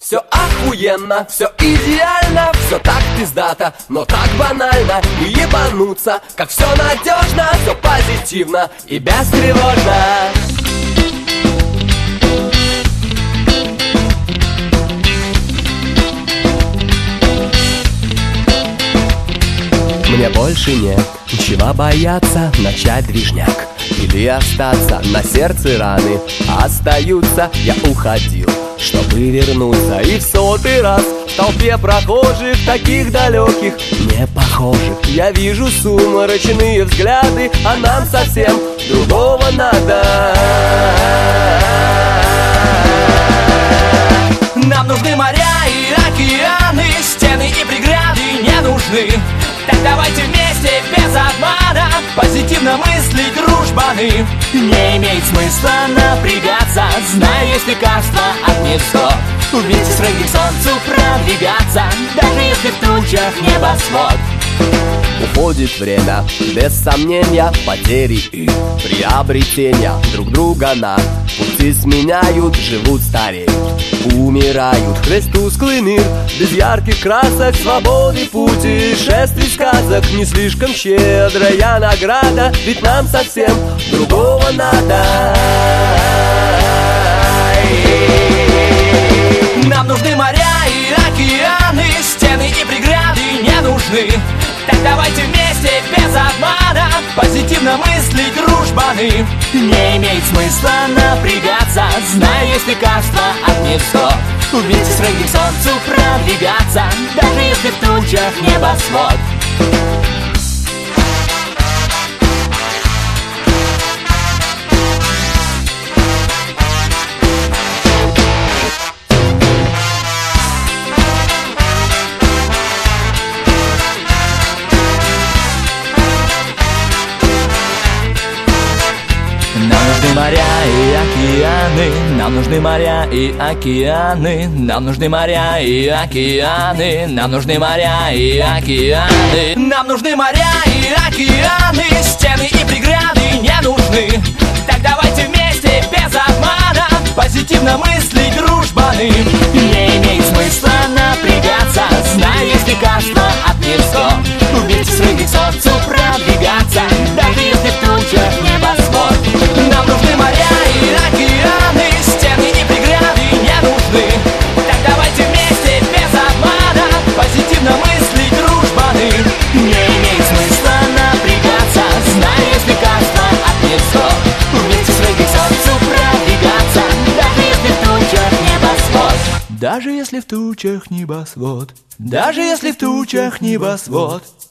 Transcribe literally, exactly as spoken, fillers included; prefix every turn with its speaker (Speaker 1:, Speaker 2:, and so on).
Speaker 1: Все охуенно, все идеально, все так пиздато, но так банально. И ебануться, как все надежно, все позитивно и бестревожно. Мне больше нет чего бояться, начать движняк или остаться. На сердце раны остаются. Я уходил, чтобы вернуться, и в сотый раз в толпе прохожих, таких далеких, не похожих, я вижу сумрачные взгляды, а нам совсем другого надо.
Speaker 2: Нам нужны моря и океаны, стены и преграды не нужны. Так давайте вместе, без обмана, позитивно мыслить, дружбаны. Не имеет смысла напрягаться, зная, есть лекарство от невзгод. Вместе с рыгой к солнцу продвигаться, даже если в тучах небосвод.
Speaker 1: Уходит время, без сомнения, потери и приобретения. Друг друга на пути сменяют, живут, стареют, умирают. Весь тусклый мир, без ярких красок, свободы, путешествий, сказок. Не слишком щедрая награда, ведь нам совсем другого надо.
Speaker 2: Нам нужны моря и океаны, стены и преграды не нужны. Так давайте вместе, без обмана, позитивно мыслить, дружбаны. Не имеет смысла напрягаться, зная, есть лекарство от невзгод. Вместе с рыгой к солнцу продвигаться, даже если в тучах небосвод. Моря и океаны, нам нужны моря и океаны, нам нужны моря и океаны, нам нужны моря и океаны, нам нужны моря и океаны, стены и преграды не нужны. Так давайте вместе, без обмана, позитивно мыслить, дружбаны. Не имеет смысла напрягаться, зная, есть лекарство от невзгод. Вместе с рыгой к солнцу продвигаться, даже если в тучах небосвод. Нам нужны моря и океаны, стены и преграды не нужны. Так давайте вместе, без обмана, позитивно мыслить, дружбаны. Не имеет смысла напрягаться, зная, есть лекарство от невзгод. Вместе с рыгой к солнцу продвигаться, даже если в тучах небосвод. Даже если в тучах небосвод. Даже если в тучах небосвод.